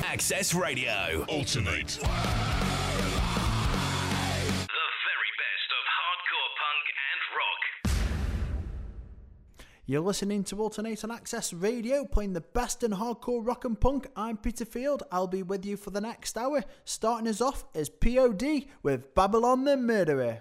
Access Radio. Alternate. The very best of hardcore punk and rock. You're listening to Alternate on Access Radio, playing the best in hardcore rock and punk. I'm Peter Field. I'll be with you for the next hour. Starting us off is POD with Babylon the Murderer.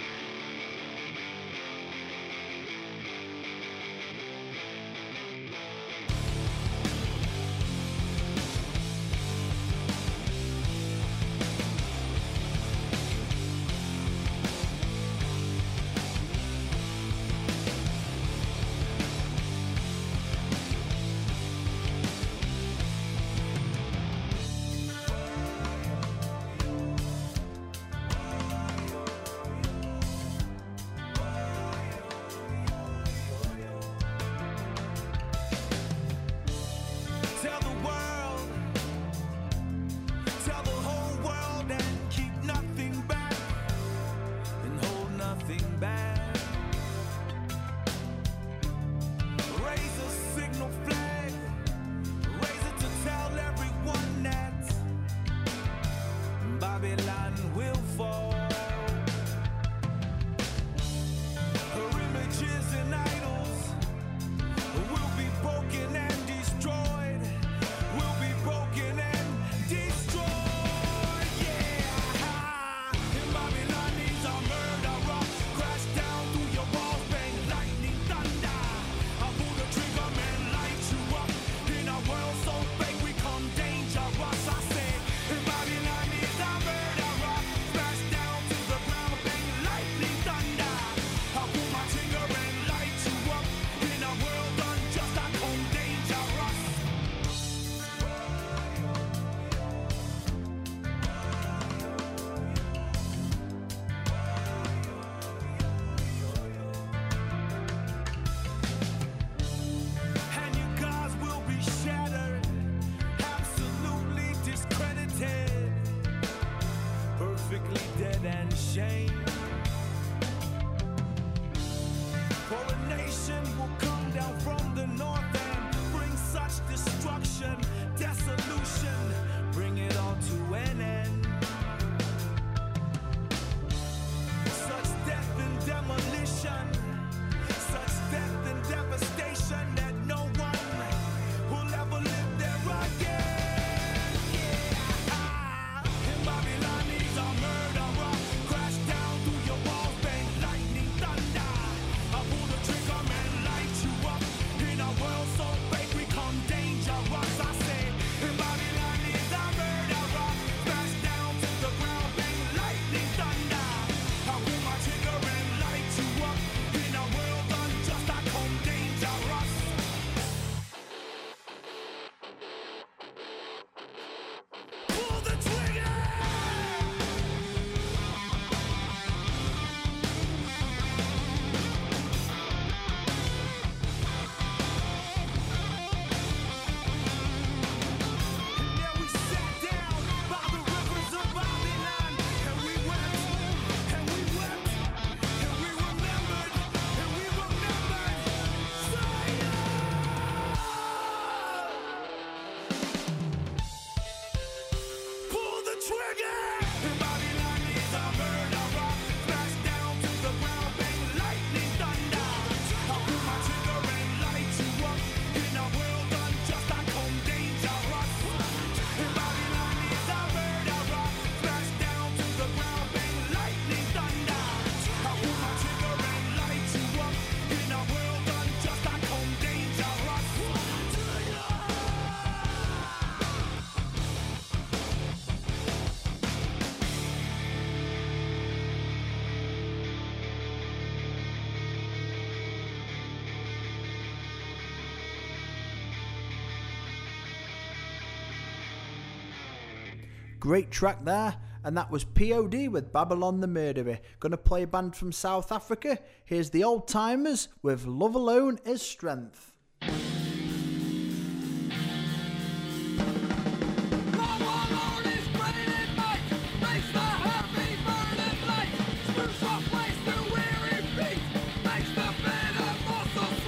Great track there, and that was POD with Babylon the Murderer. Gonna play a band from South Africa. Here's the Old Timers with Love Alone is Strength.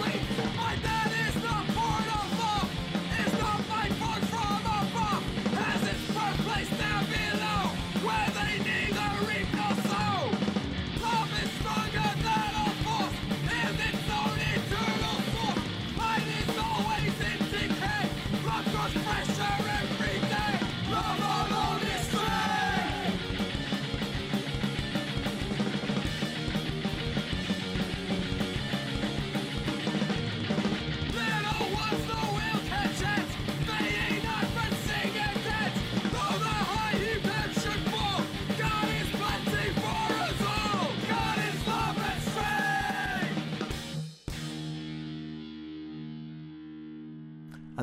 My dad is not part of love, is not my fun from above.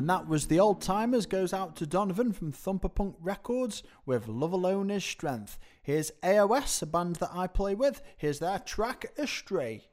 And that was The Old Timers, goes out to Donovan from Thumper Punk Records with Love Alone Is Strength. Here's AOS, a band that I play with. Here's their track Astray.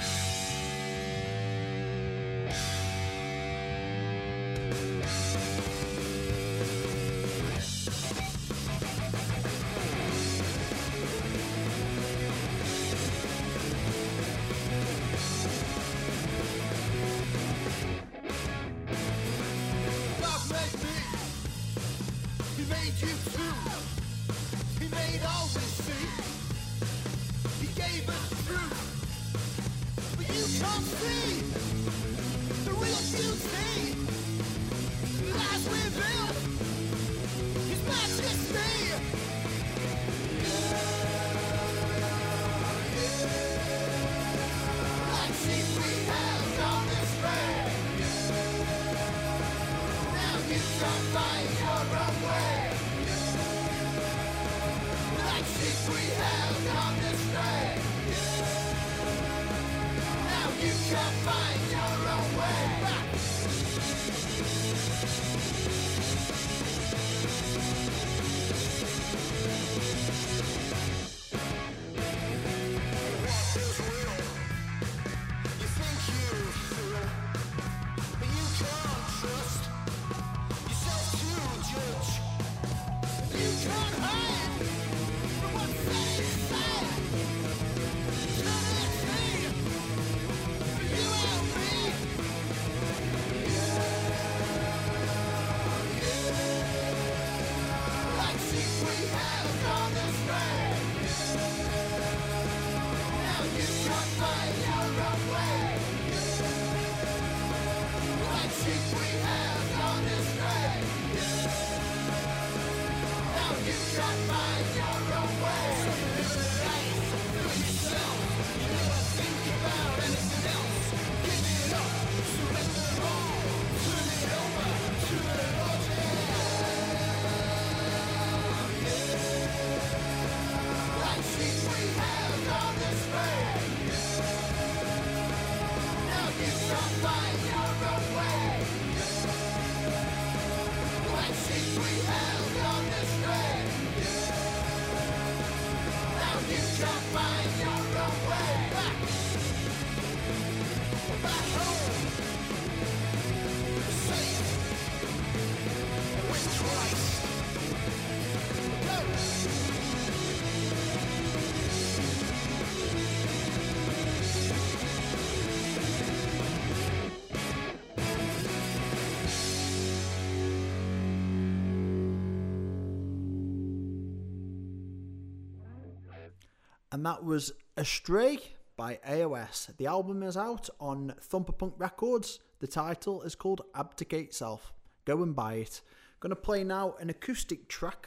And that was Astray by AOS. The album is out on Thumper Punk Records. The title is called Abdicate Self. Go and buy it. Going to play now an acoustic track,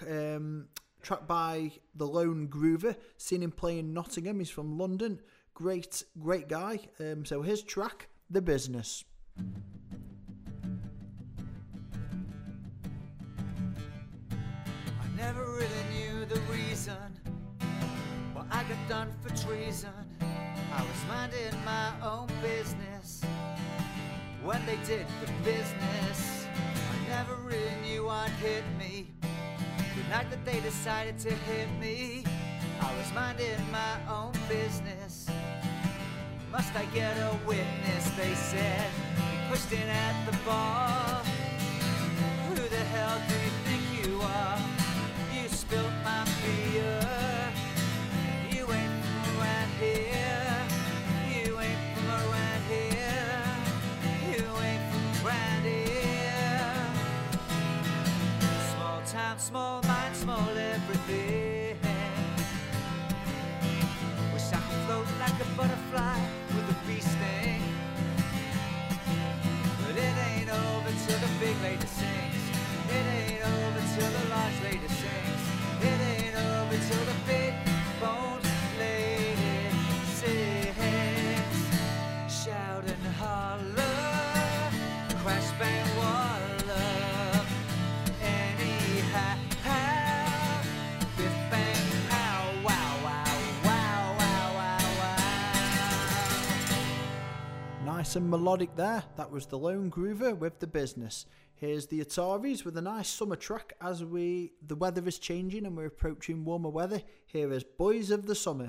track by The Lone Groover. Seen him play in Nottingham. He's from London. Great guy. So his track, The Business. I never really knew the reason I got done for treason. I was minding my own business when they did the business. I never really knew what hit me the night that they decided to hit me. I was minding my own business. Must I get a witness? They said. He pushed in at the bar. Who the hell do you think you are? You spilled my beer. Small mind, small everything. Wish I could float like a butterfly with a bee sting. But it ain't over till the big lady sings. It ain't over till the large lady sings. It ain't over till the big boned lady sings. Shout and holler, crash bang wall. Nice and melodic there. That was The Lone Groover with The Business. Here's the Ataris with a nice summer track as the weather is changing and we're approaching warmer weather. Here is Boys of the Summer.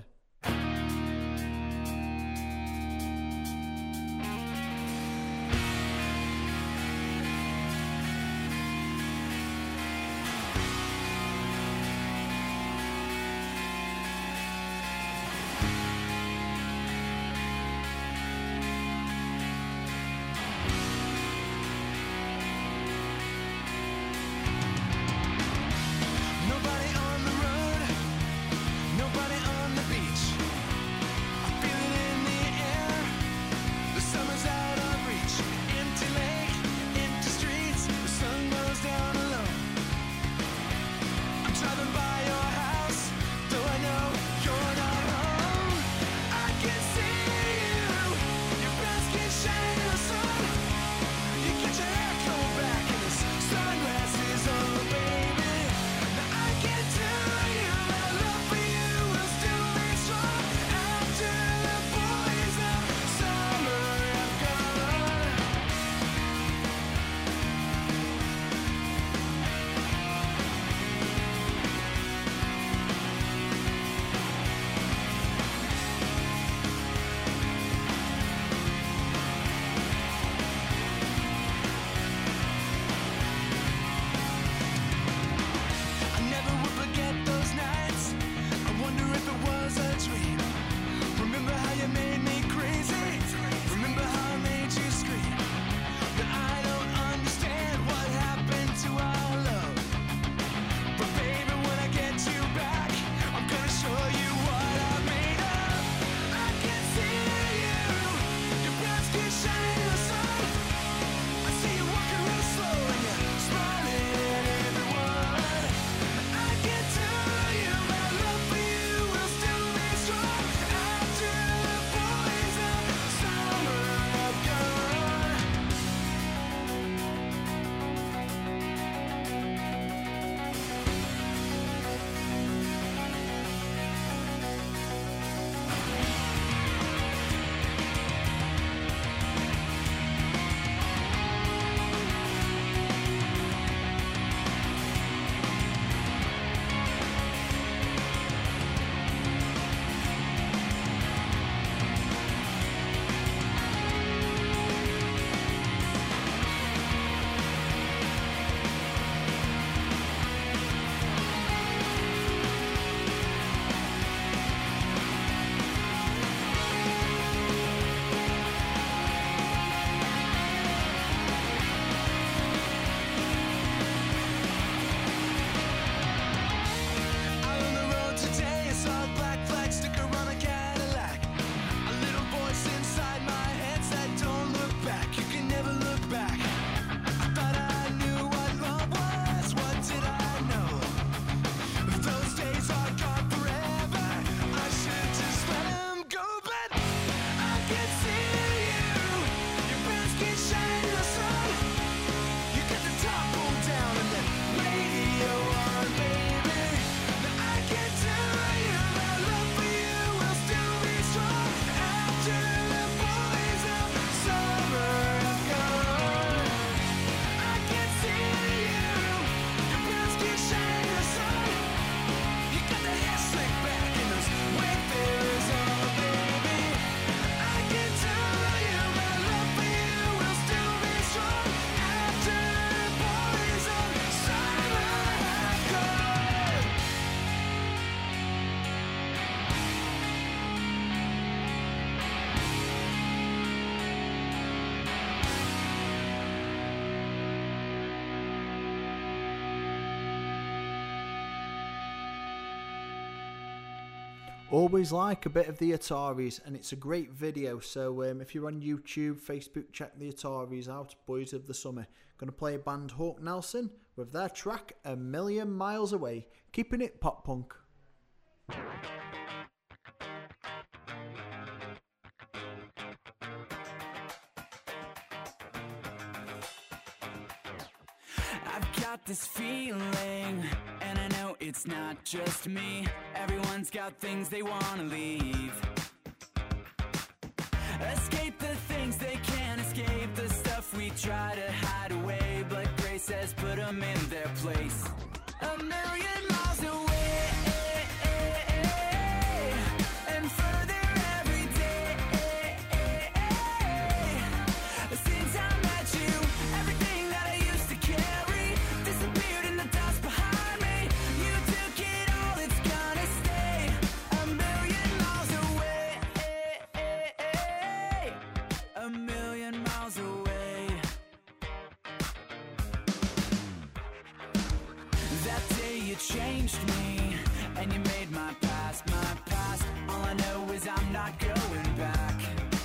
Always like a bit of the Ataris, and it's a great video. So if you're on YouTube, Facebook, check the Ataris out. Boys of the Summer. Going to play a band, Hawk Nelson, with their track A Million Miles Away, keeping it pop punk. I've got this feeling, and I know it's not just me. Everyone's got things they want to leave. Escape the things they can't escape, the stuff we try to hide away, but great says put them in their place. A million miles away and further every day. Since I met you, everything that I used to carry disappeared in the dust behind me. You took it all, it's gonna stay. A million miles away. A million miles away. That day you changed me, and you made my past my past. All I know is I'm not going back.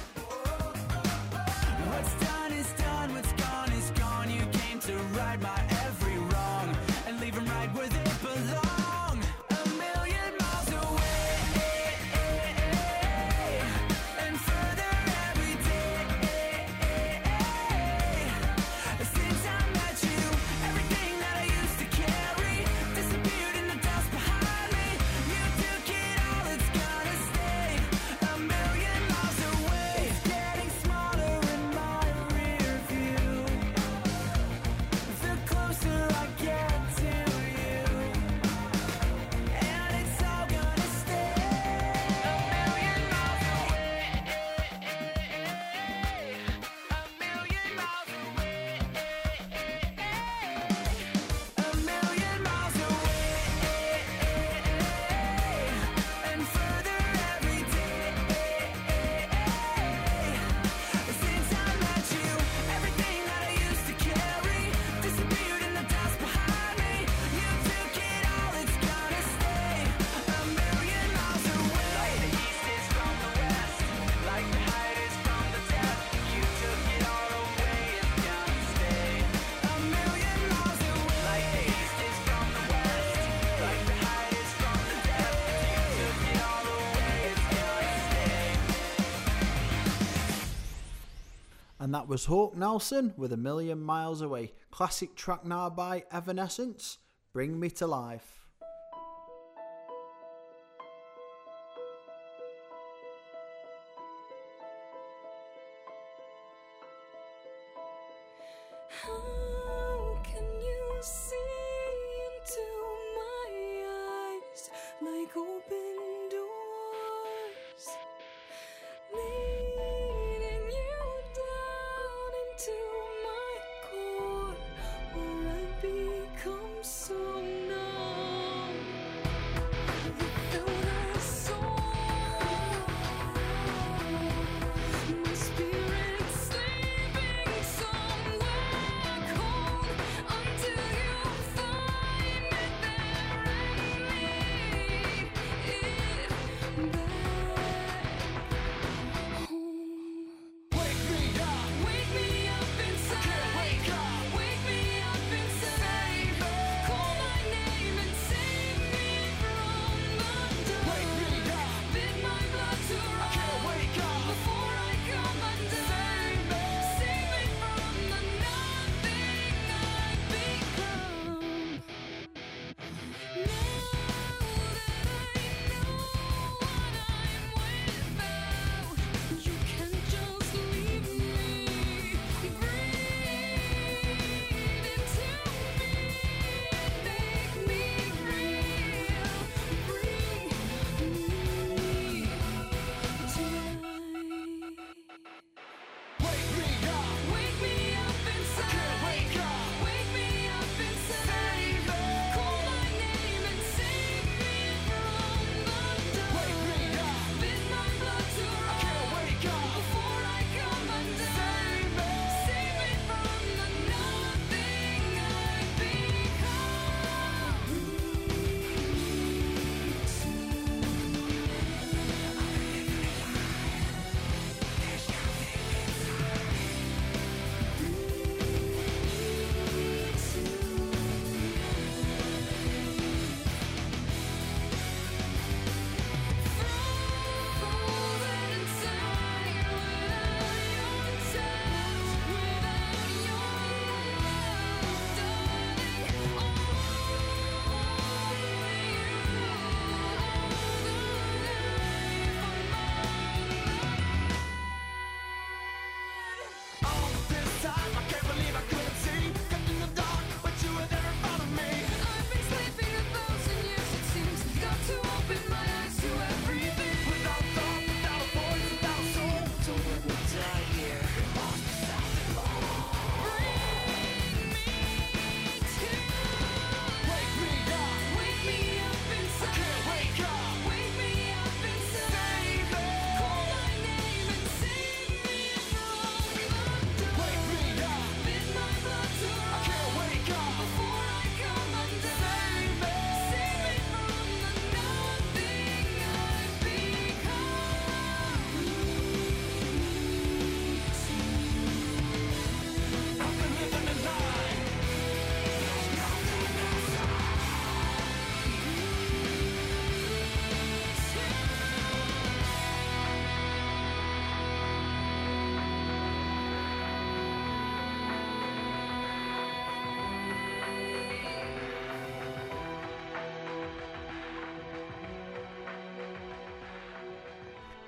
What's done is done, what's gone is gone. You came to right my every wrong and leave them right where they belong. A million miles away and further every day. Since I met you, everything that I used to carry disappeared in the dust behind me. You took it all, it's gonna stay. A million miles away. It's getting smaller in my rear view. The closer I get to you, and it's all gonna stay. A million miles away. A million miles away. A million miles away and further every day. Since I met you, everything that I used to carry disappeared in the dust behind me. You took it all, it's gonna stay. A million miles away. Like the east is from the west, like the height is from the depth. You took it all away, it's gonna stay. A million miles away. Like the east is from the west, like the height is from the depth. You took it all away, it's gonna stay. And that was Hawk Nelson with A Million Miles Away. Classic track now by Evanescence, Bring Me to Life. How can you see into my eyes like open doors, leading you down into my core, where I become so numb?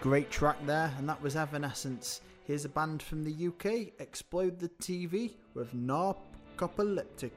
Great track there, and that was Evanescence. Here's a band from the UK, Explode the TV, with Narcoleptic.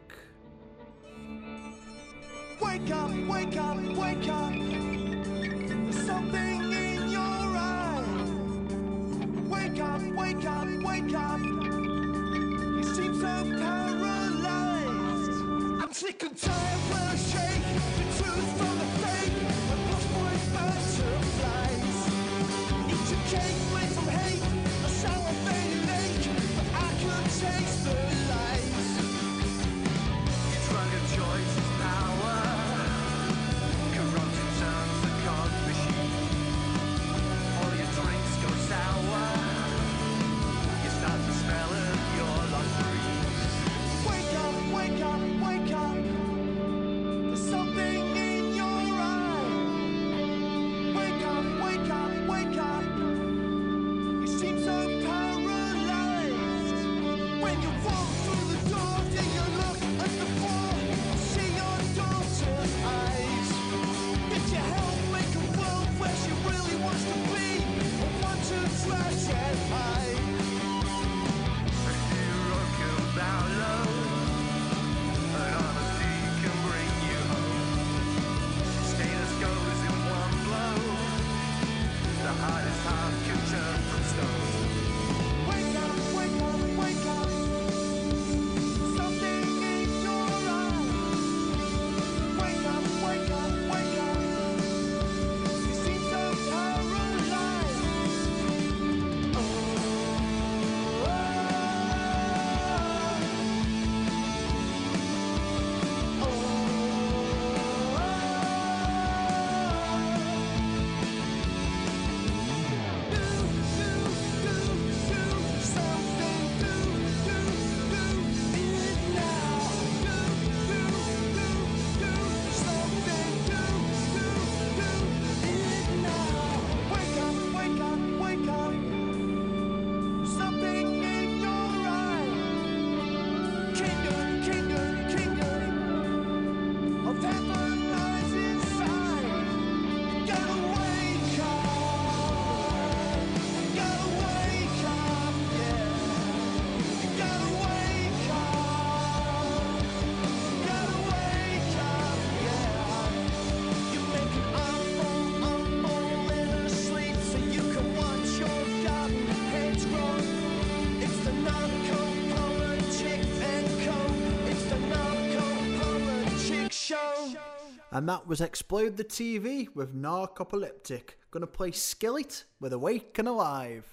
Wake up, wake up, wake up. There's something in your eye. Wake up, wake up, wake up. You seem so paralyzed. I'm sick and tired when I shake the truth from the fake. My posh boys butterflies. Eat your cake, made from hate. A sour faded ache, but I could taste the lies. Your drug of choice is power. Corruption turns the cog machine. All your drinks go sour. You start to smell it, you're like breeze. Wake up, wake up, wake up. There's something in your eye. Wake up, wake up, wake up. You seem so paralyzed. When you walk through the door, do you look at the floor? I see your daughter's eyes. Did you help make a world where she really wants to be? Or want to trash and hide? A hero can bow low, but honesty can bring you home. Status goes in one blow. The hardest heart can turn from stone. Wake up, wake up, wake up. Something in your eye. Wake up, wake up, wake up. You seem so paralyzed. Oh, And that was Explode the TV with Narcoleptic. Gonna play Skillet with Awake and Alive.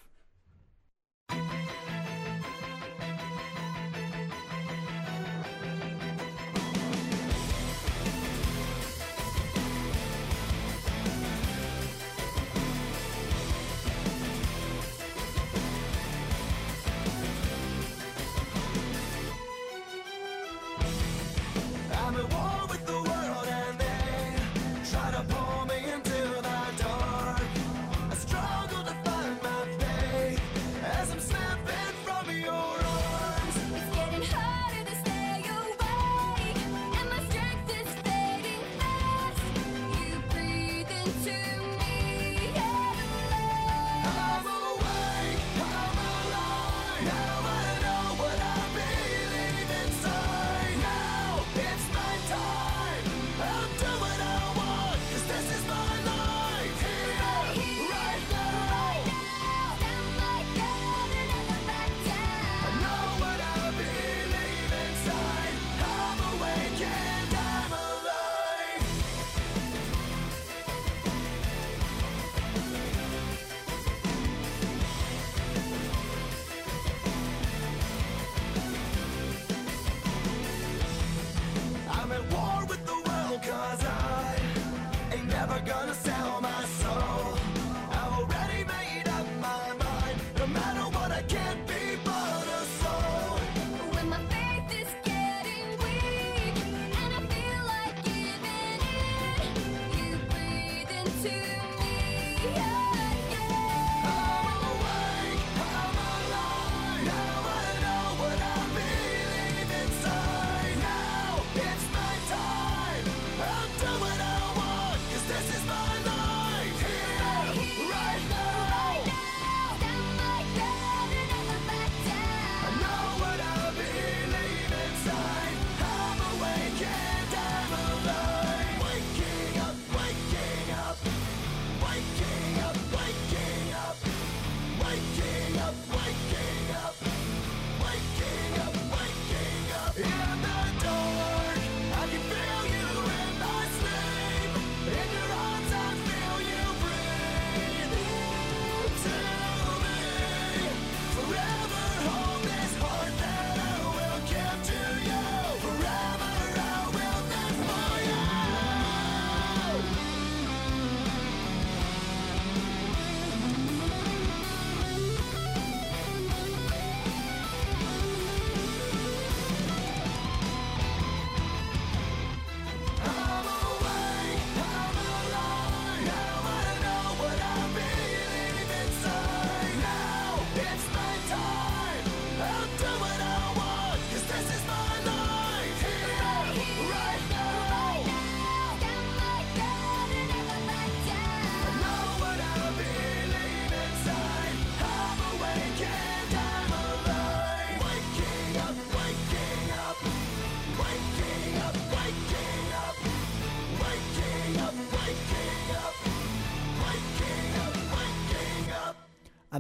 I'm at war with the world and they try to pull me into the dark. I struggle to find my place.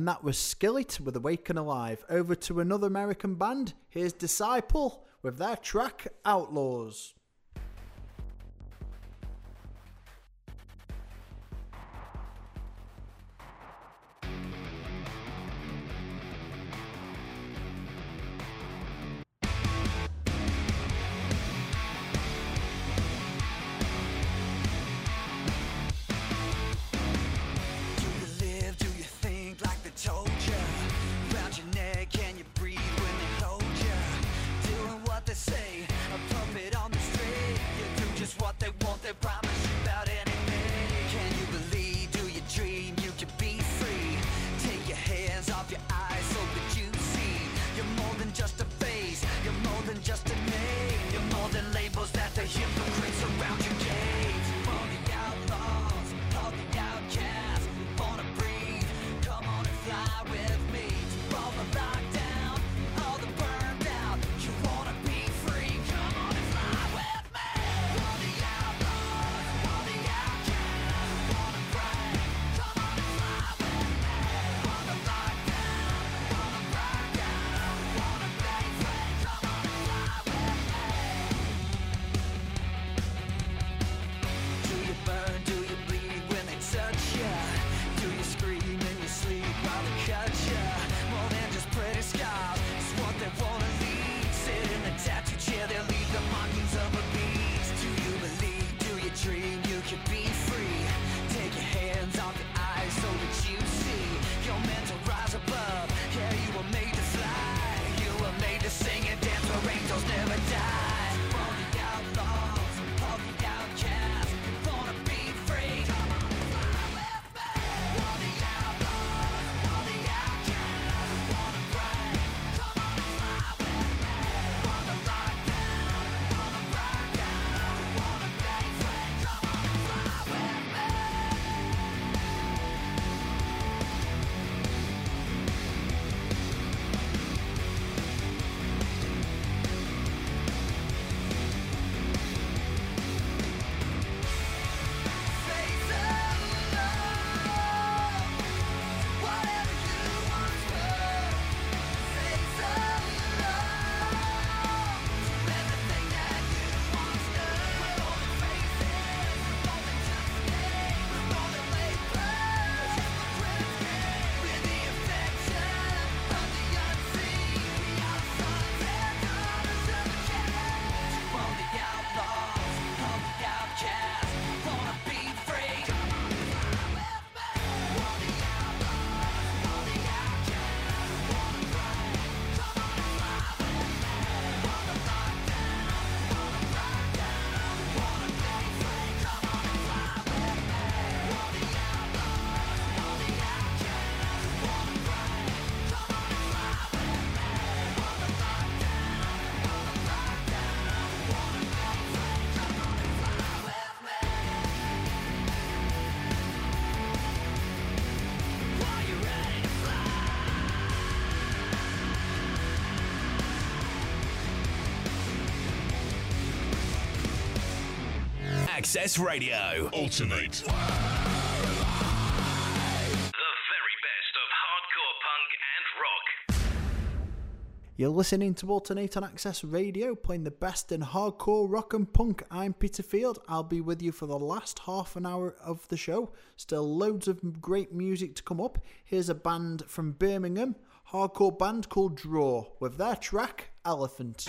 And that was Skillet with Awaken Alive. Over to another American band. Here's Disciple with their track Outlaws. Told you, round your neck, can you breathe when they hold you? Doing what they say, a puppet on the street. You do just what they want, they promise you about anything. Can you believe, do you dream, you can be free? Take your hands off your eyes so that you see. You're more than just a face, you're more than just a name. You're more than labels that the hypocrites around your gaze. For the outlaws, all the outcasts, wanna breathe, come on and fly with me. To all the locked down, all the burned out. You wanna be free, come on and fly with me. For the outlaws, all the outcasts, wanna break, come on and fly with me. For the locked down, all the burned out. Wanna be free, come on and fly with me. Do you burn, do you bleed when they touch ya? Do you scream in your sleep while they cut ya? More than just pretty scars, it's what they wanna leave. Sit in the tattoo chair, they'll leave the markings of a beast. Do you believe, do you dream, you can be free? Take your hands off your eyes so that you see. You're meant to rise above, yeah, you were made to fly. You were made to sing and dance where angels never die. All the outlaws, all the outcasts, wanna be free. Come on and fly with me. All the outlaws, all the outcasts, wanna break. Come on and fly with me. On the lockdown, on the burn down, wanna be free. Come on and fly with me. Face of love, whatever you once were. Face of love, to everything that you once knew. We're more than faces, we're more than just names, we're more than labels. Hypocrites game with the affection of the unseen. We are sons and daughters of the king. All the outlaws, all the outcasts, wanna be free. Come on and fly with me. All the outlaws, all the outcasts, wanna break. Come on and fly with me. On the lockdown, on the burn down, wanna be free. Come on and fly with me. All the outlaws, all the outcasts, wanna break. Come on and fly with me. On the lockdown, on the burn down, wanna be free. Come on and fly with me. Are you ready to fly? Access Radio. Alternate. The very best of hardcore punk and rock. You're listening to Alternate on Access Radio, playing the best in hardcore rock and punk. I'm Peter Field. I'll be with you for the last half an hour of the show. Still loads of great music to come up. Here's a band from Birmingham, hardcore band called Draw, with their track Elephant.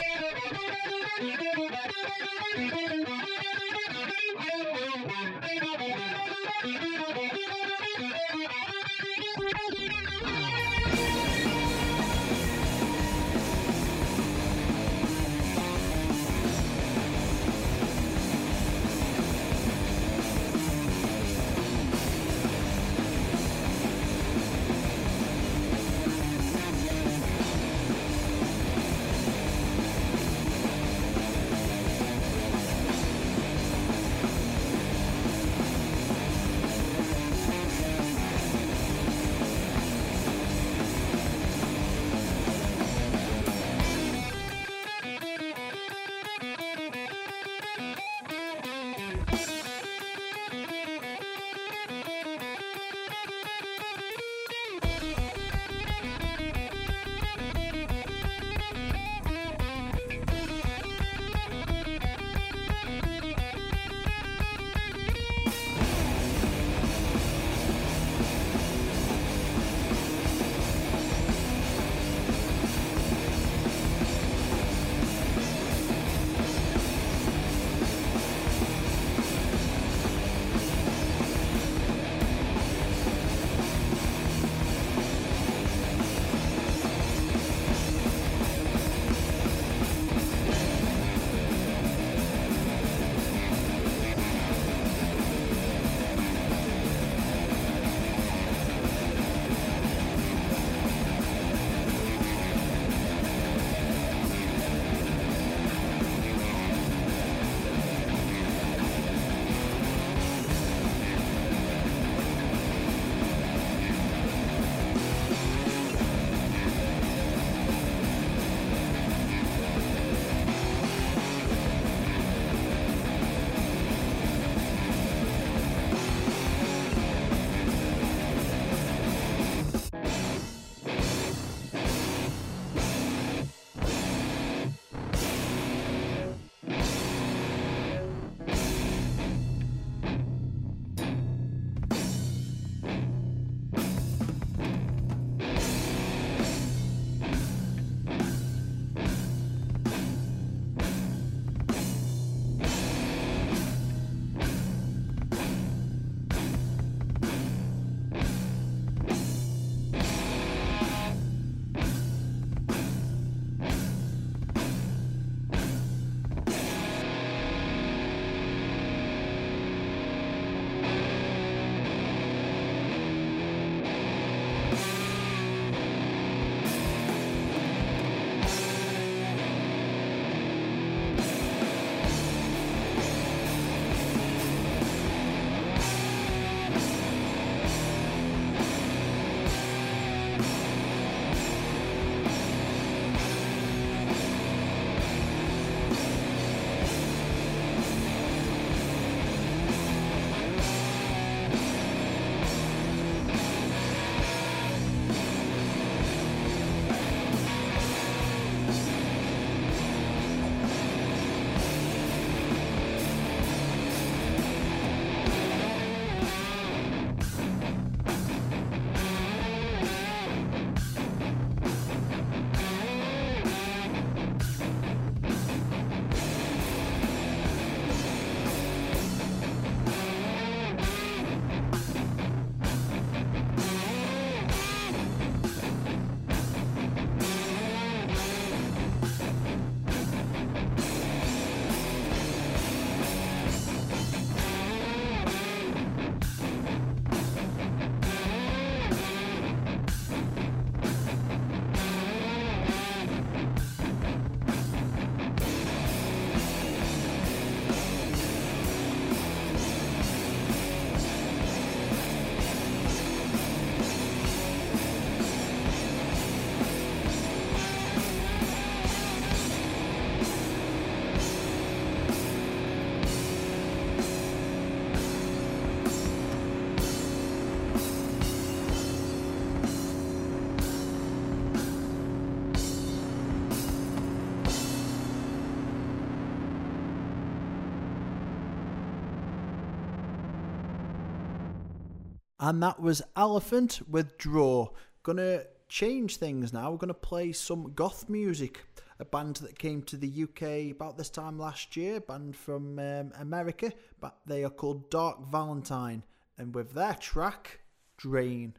And that was Elephant with Draw. Gonna change things now. We're gonna play some goth music. A band that came to the UK about this time last year, band from America, but they are called Dark Valentine, and with their track, Drain.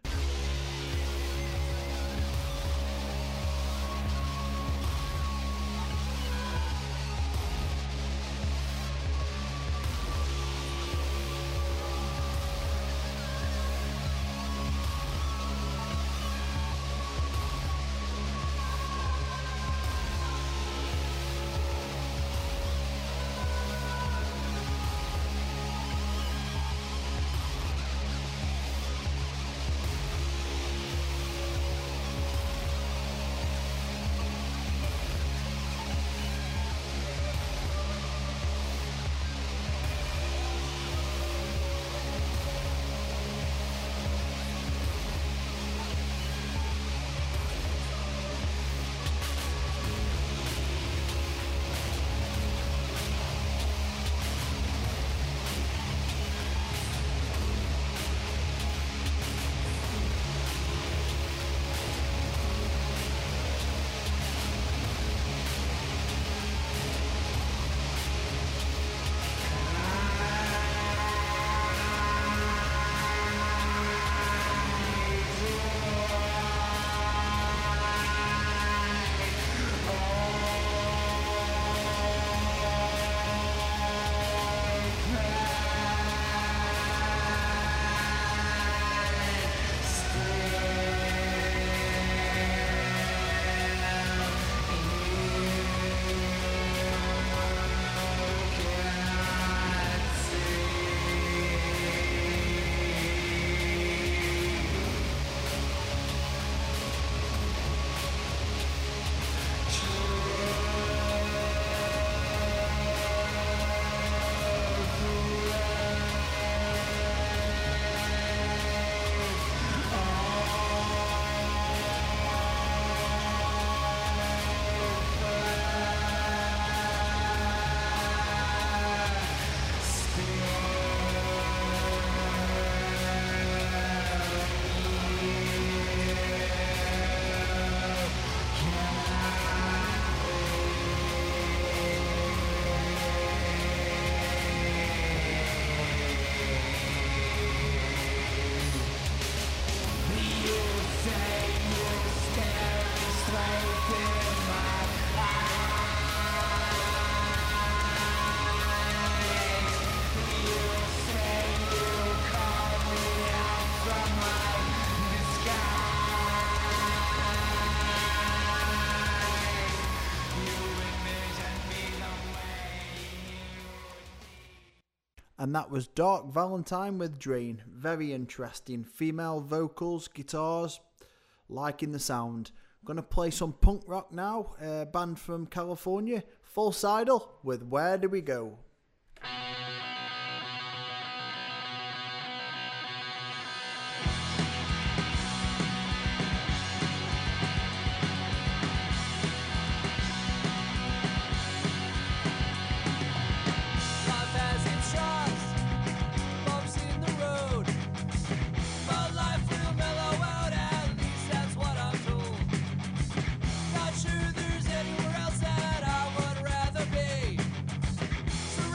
And that was Dark Valentine with Drain. Very interesting. Female vocals, guitars, liking the sound. Gonna play some punk rock now. A band from California, Full Sidle with Where Do We Go? Not sure there's anywhere else that I would rather be.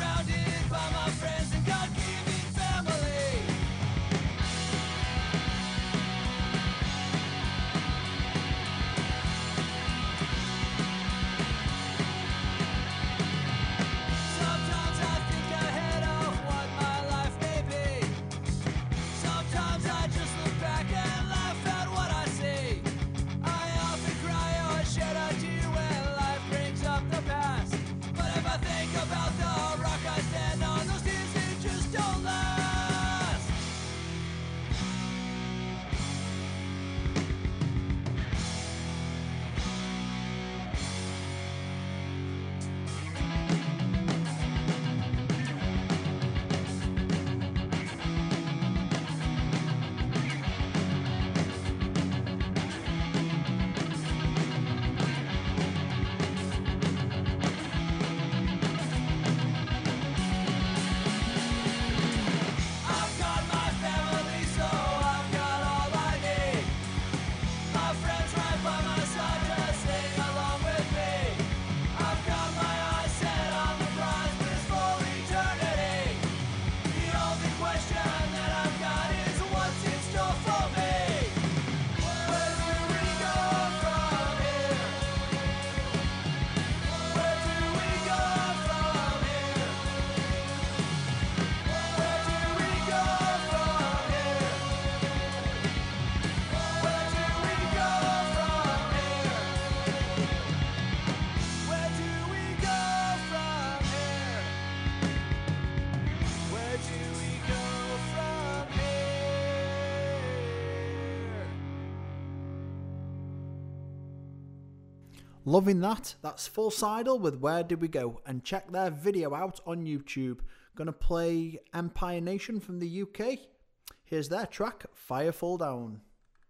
Loving that. That's Full Sidle with Where Did We Go? And check their video out on YouTube. Gonna play Empire Nation from the UK. Here's their track, Fire Fall Down.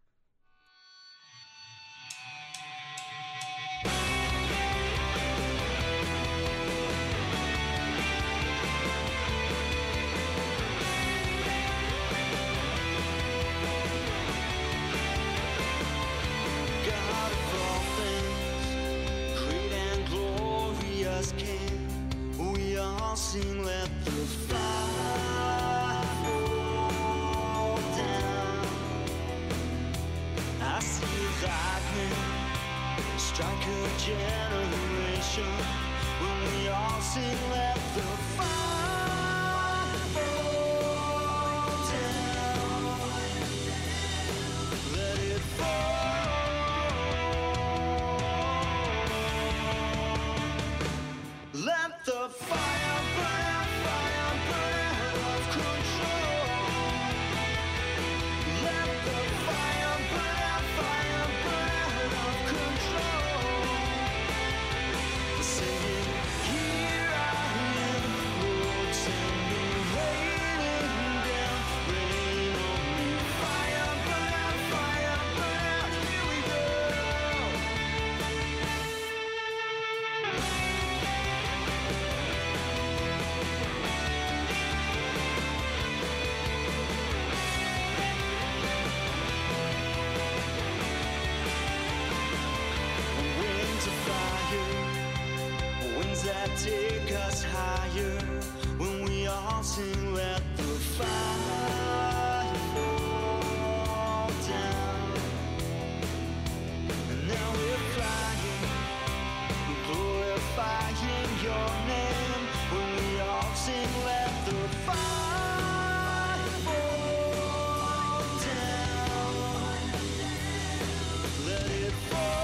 God of all things, great and glorious King, we all sing, let the fire fall down. I see lightning strike a generation, when we all sing, let the fire fall down. Let it fall. Let the fire burn out of control. Let the fire burn out of control. Singing, here I am, Lord, send me raining down, rain on me. Fire burn out, here we go. Winds of fire, winds that take us higher, when we all sing, let the fire fall down. And now we're flying, glorifying your name, when we all sing, let the fire fall down. Let it fall.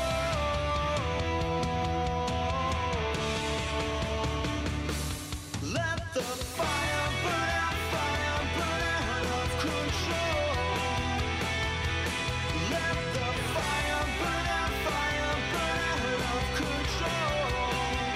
Let the fire burn out of control. Let the fire burn out of control.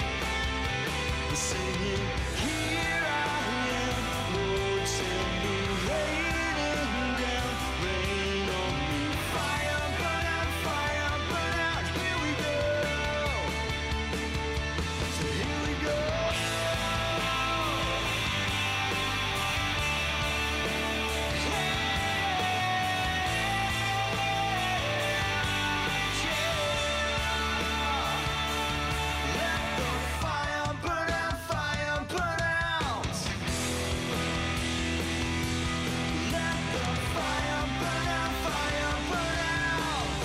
Singing, here I am, Lord, send me raining down, rain on me. Fire burn out, here we go. So here we go. Let the fire burn out. Let the fire burn out.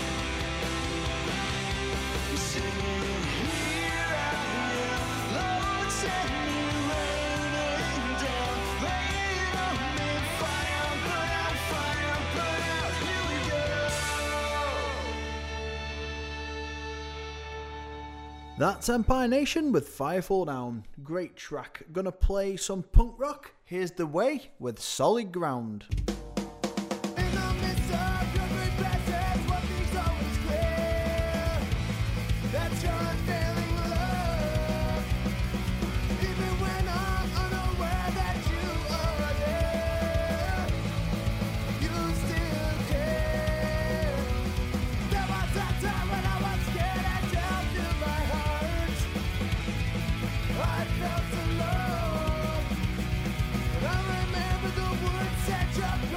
Singing, here I am, Lord, send me raining down, rain on me. Fire burn out, here we go. That's Empire Nation with Fire Fall Down. Great track. Gonna play some punk rock. Here's The Way with Solid Ground. In the midst of your great presence, one thing's always clear, that's your unfailing love. Even when I'm unaware that you are there, you still care. There was a time when I was scared and down to my heart. I felt alone. I remember the words that your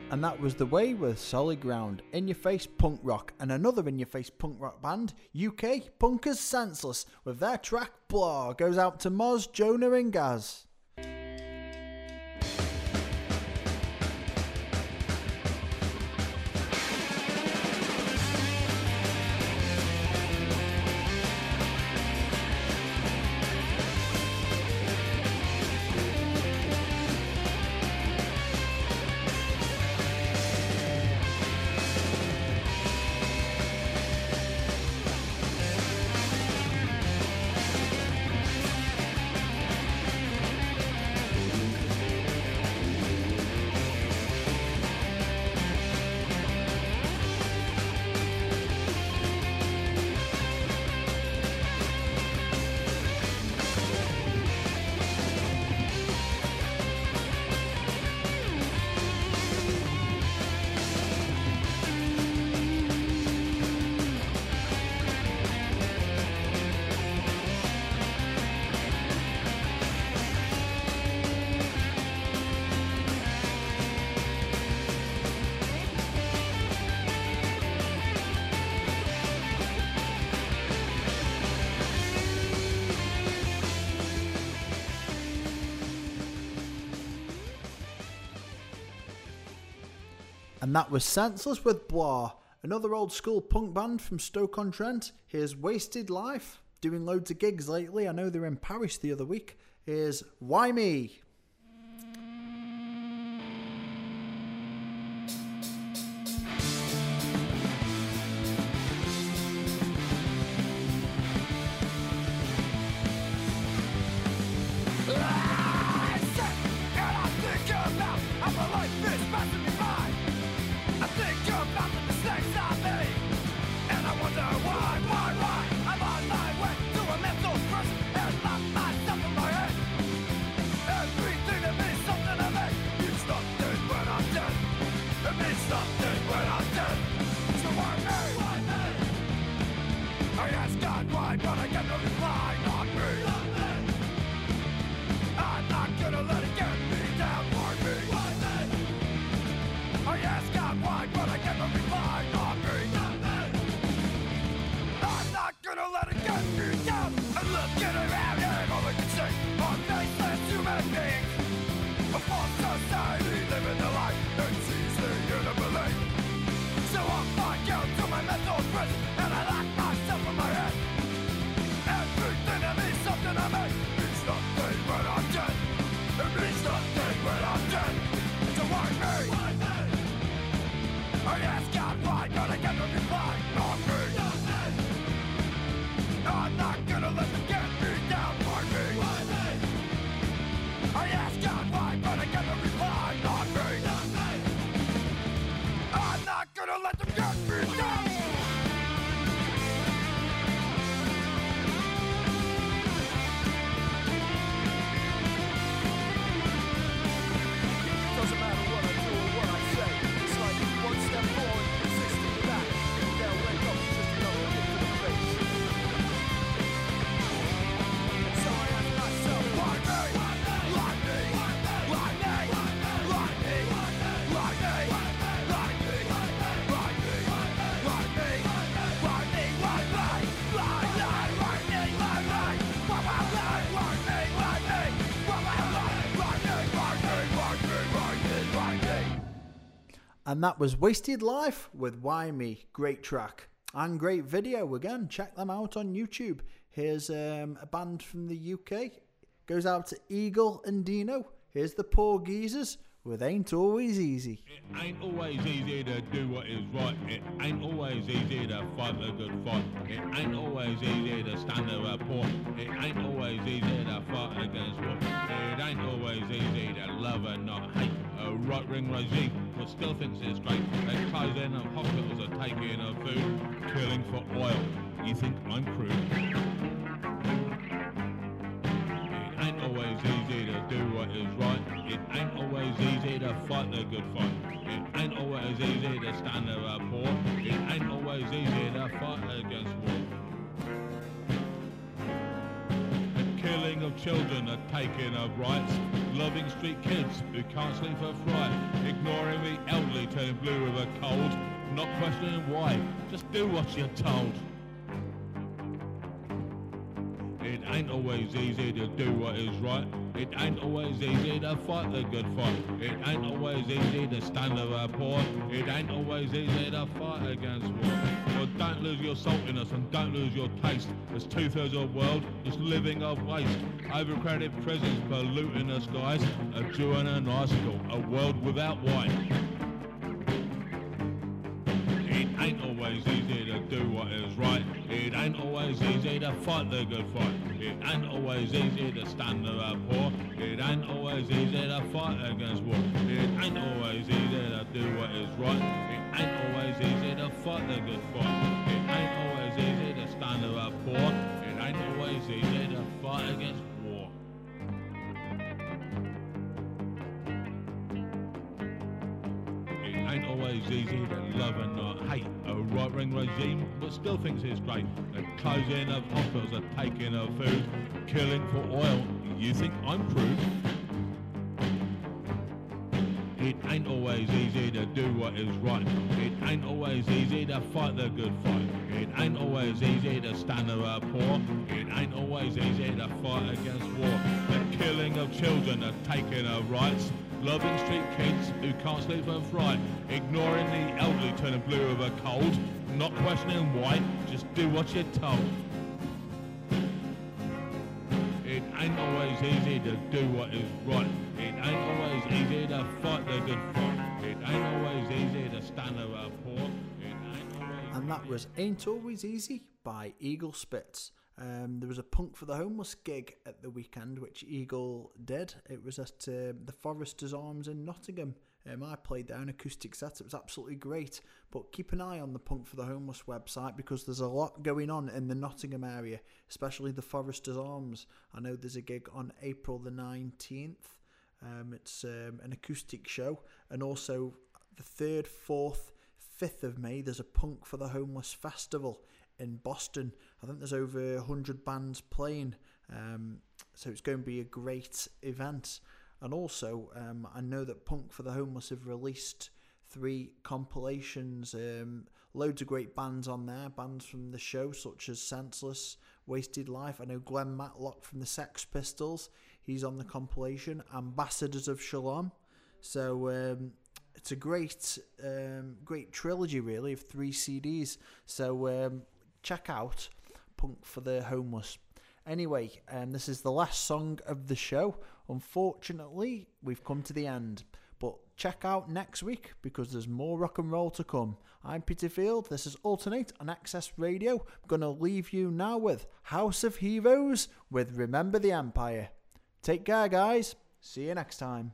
And that was The Way with Solid Ground, in your face punk rock, and another in your face punk rock band, UK Punkers Senseless, with their track Blah, goes out to Moz, Jonah and Gaz. And that was Senseless with Blah, another old school punk band from Stoke-on-Trent. Here's Wasted Life, doing loads of gigs lately. I know they're in Paris the other week. Here's Why Me? And that was Wasted Life with Why Me. Great track and great video again. Check them out on YouTube. Here's a band from the UK. Goes out to Eagle and Dino. Here's the Poor Geezers with Ain't Always Easy. It ain't always easy to do what is right. It ain't always easy to fight a good fight. It ain't always easy to stand a report. It ain't always easy to fight against war. It ain't always easy to love and not hate. A right-wing regime that still thinks it's great. They close in and hospitals are taking of food, killing for oil. You think I'm crude? It ain't always easy to do what is right. It ain't always easy to fight the good fight. It ain't always easy to stand a report. It ain't always easy to fight against war. Killing of children, a taking of rights, loving street kids who can't sleep for fright, ignoring the elderly blue with a cold. Not questioning why, just do what you're told. It ain't always easy to do what is right. It ain't always easy to fight the good fight. It ain't always easy to stand with the poor. It ain't always easy to fight against war. So don't lose your saltiness and don't lose your taste. There's 2/3 of the world just living of waste. Overcrowded prisons polluting the skies. A Jew and an icicle, a world without white. It ain't always easy to do what is right. It ain't always easy to fight the good fight. It ain't always easy to stand with the poor. It ain't always easy to fight against war. It ain't always easy to do what is right. It ain't always easy to fight the good fight. It ain't always easy to stand with the poor. It ain't always easy to fight against war. It ain't always easy to love and not hate a right-wing regime that still thinks it's great. The closing of hospitals, the taking of food, killing for oil. You think I'm crude? It ain't always easy to do what is right. It ain't always easy to fight the good fight. It ain't always easy to stand with the poor. It ain't always easy to fight against war. The killing of children, the taking of rights. Loving street kids who can't sleep for fright. Ignoring the elderly turning blue with a cold. Not questioning why, just do what you're told. It ain't always easy to do what is right. It ain't always easy to fight the good fight. It ain't always easy to stand with the poor. It ain't always. And that was Ain't Always Easy by Eagle Spitz. There was a Punk for the Homeless gig at the weekend, which Eagle did. It was at the Foresters Arms in Nottingham. I played there an acoustic set. It was absolutely great. But keep an eye on the Punk for the Homeless website because there's a lot going on in the Nottingham area, especially the Foresters Arms. I know there's a gig on April the 19th. It's an acoustic show. And also the 3rd, 4th, 5th of May, there's a Punk for the Homeless festival in Boston. I think there's over 100 bands playing, so it's going to be a great event. And also, I know that Punk for the Homeless have released 3 compilations, loads of great bands on there, bands from the show such as Senseless, Wasted Life. I know Glenn Matlock from the Sex Pistols, he's on the compilation, Ambassadors of Shalom. So it's a great trilogy really of 3 CDs. So check out Punk for the Homeless. Anyway, this is the last song of the show. Unfortunately, we've come to the end. But check out next week because there's more rock and roll to come. I'm Peter Field. This is Alternate on Access Radio. I'm going to leave you now with House of Heroes with Remember the Empire. Take care, guys. See you next time.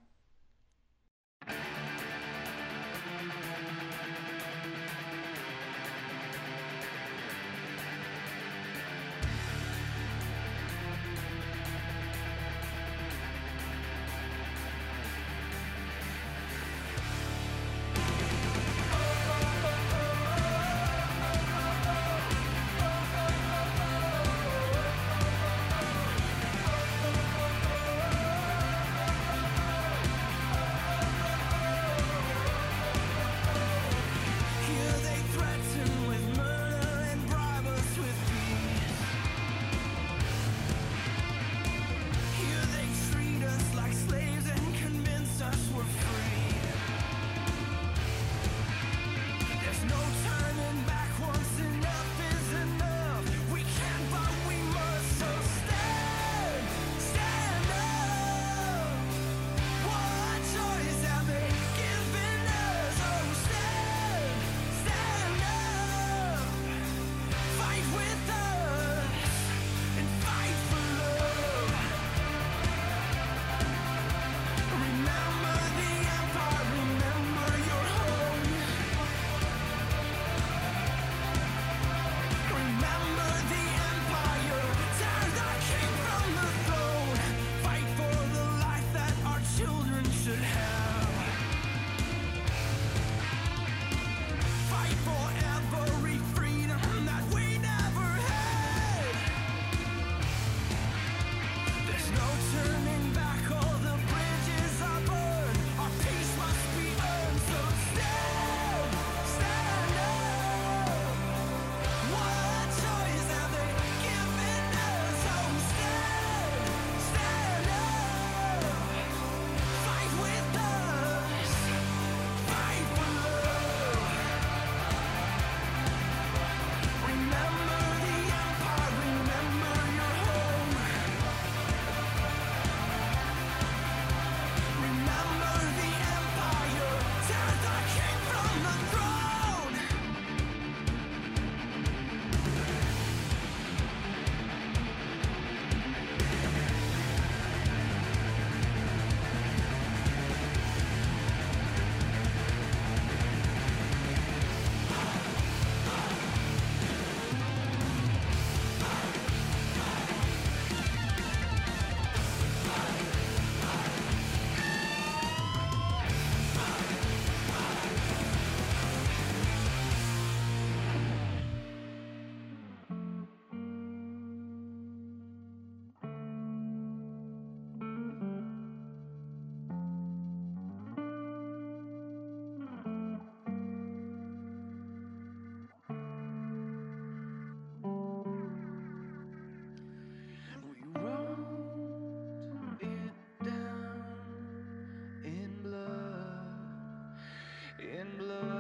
in blood.